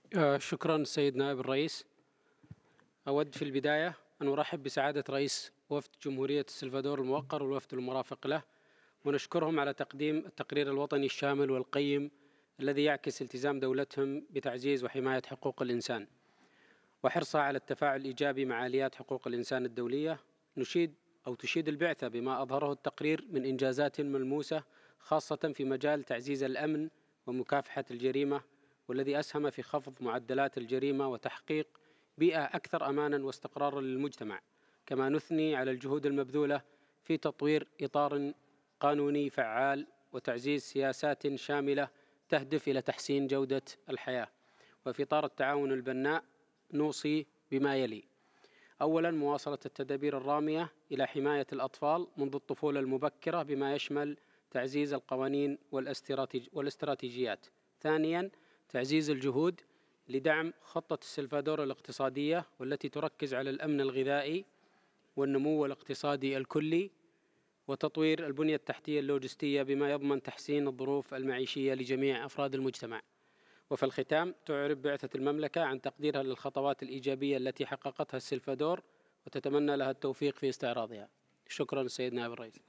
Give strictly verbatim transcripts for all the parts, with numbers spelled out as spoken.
آه، شكرا سيد نائب الرئيس. أود في البداية أن أرحب بسعادة رئيس وفد جمهورية السلفادور الموقر والوفد المرافق له، ونشكرهم على تقديم التقرير الوطني الشامل والقيم الذي يعكس التزام دولتهم بتعزيز وحماية حقوق الإنسان وحرصها على التفاعل الإيجابي مع آليات حقوق الإنسان الدولية. نشيد أو تشيد البعثة بما أظهره التقرير من إنجازات ملموسة، خاصة في مجال تعزيز الأمن ومكافحة الجريمة، والذي أسهم في خفض معدلات الجريمة وتحقيق بيئة أكثر أمانا واستقرارا للمجتمع. كما نثني على الجهود المبذولة في تطوير إطار قانوني فعال وتعزيز سياسات شاملة تهدف إلى تحسين جودة الحياة. وفي إطار التعاون البناء نوصي بما يلي: أولا، مواصلة التدابير الرامية إلى حماية الأطفال منذ الطفولة المبكرة بما يشمل تعزيز القوانين والاستراتيجيات. ثانيا، تعزيز الجهود لدعم خطة السلفادور الاقتصادية، والتي تركز على الأمن الغذائي والنمو الاقتصادي الكلي وتطوير البنية التحتية اللوجستية بما يضمن تحسين الظروف المعيشية لجميع أفراد المجتمع. وفي الختام، تعرب بعثة المملكة عن تقديرها للخطوات الإيجابية التي حققتها السلفادور، وتتمنى لها التوفيق في استعراضها. شكرا سيد نائب الرئيس.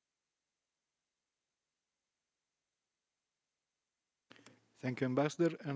Thank you, Ambassador.